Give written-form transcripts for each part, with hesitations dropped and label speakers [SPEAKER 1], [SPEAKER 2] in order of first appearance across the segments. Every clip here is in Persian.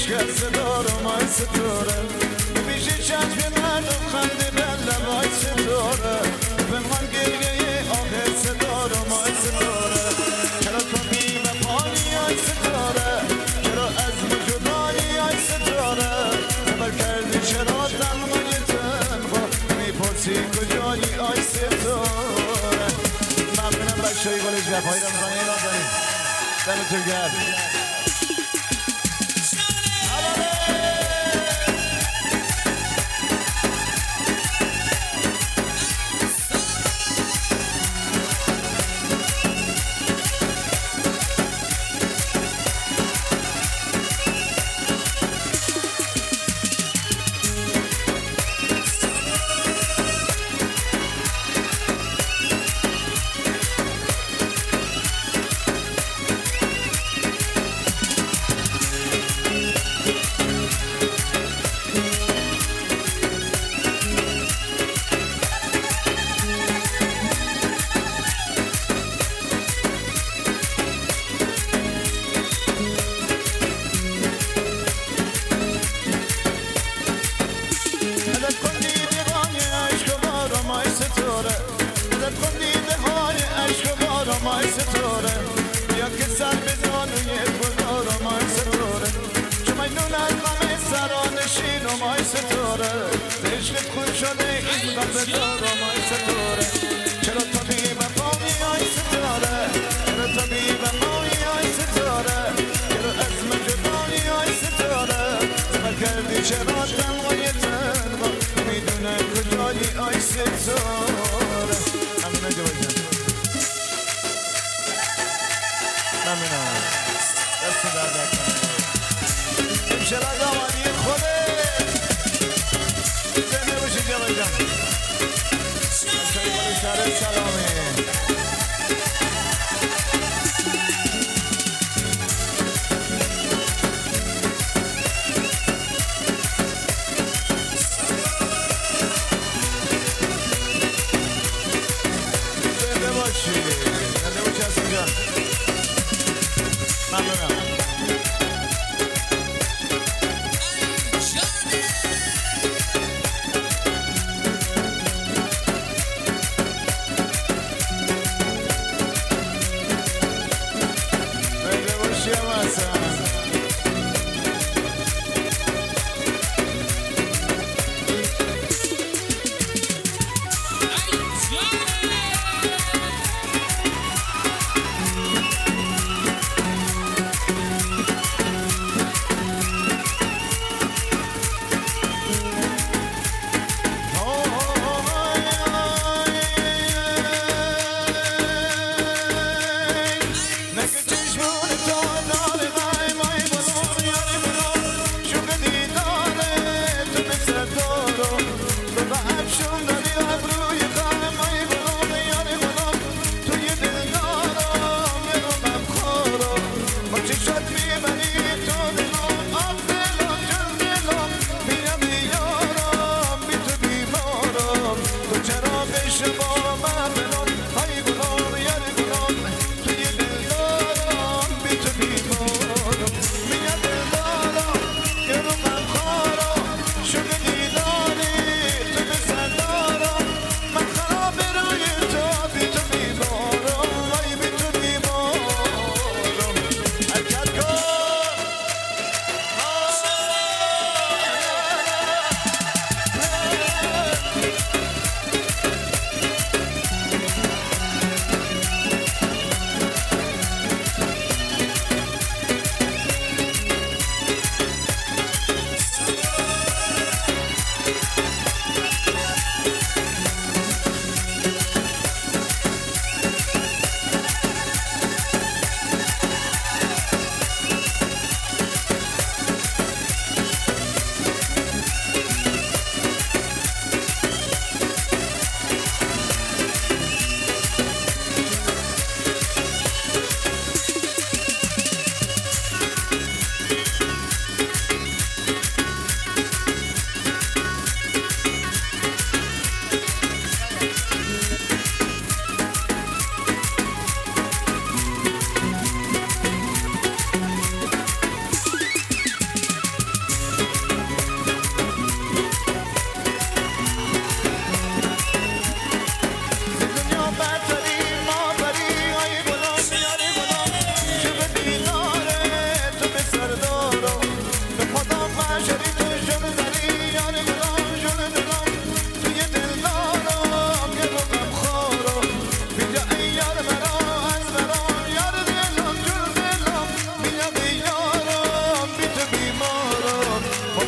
[SPEAKER 1] عشق ستاره مای ستاره میشه چشم مردم خنده بله مای ستاره به من گریه آخر ستاره مای ستاره چرا تو بی وفایی ای ستاره چرا از جدایی ای ستاره خبر کردی چرا تنهای تنها میپرسی کجایی ای ستاره ممنونم بچه‌های گل جفایی رمضان ایران داریم دمتون گرم مای ستاره بیا که سر بزن و یه گلدار مای ستاره چون مجنون از غم سرانشین و مای ستاره عشقت خون شده این قلب دار مای ستاره چرا تو بی وفایی ای ستاره چرا تو بی وفایی ای ستاره چرا از من جدایی ای ستاره سفر کردی چرا تنهای تنها میدونه کجایی ای ستاره همینه جواب ممنونم دست درد نکنه امشب از آمانی خوده زنده باشی جوای جان بچه‌های شهر سلامی زنده باشی حسین جان ممنونم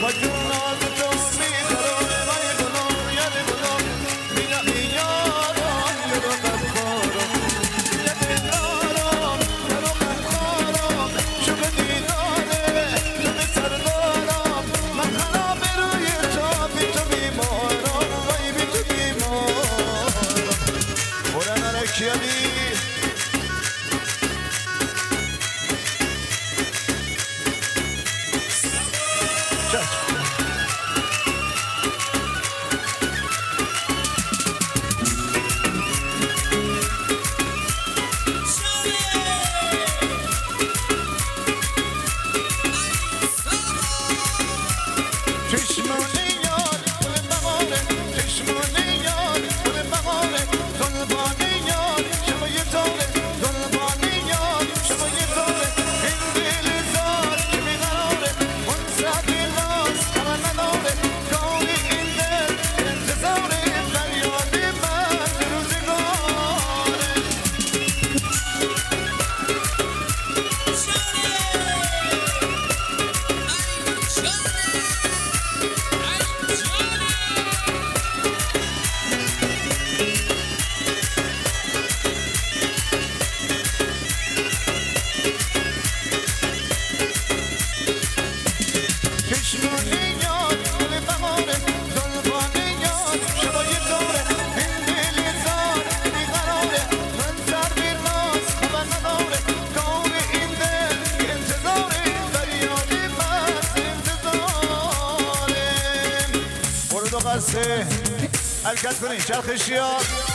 [SPEAKER 1] حرکت کنین چرخشی ها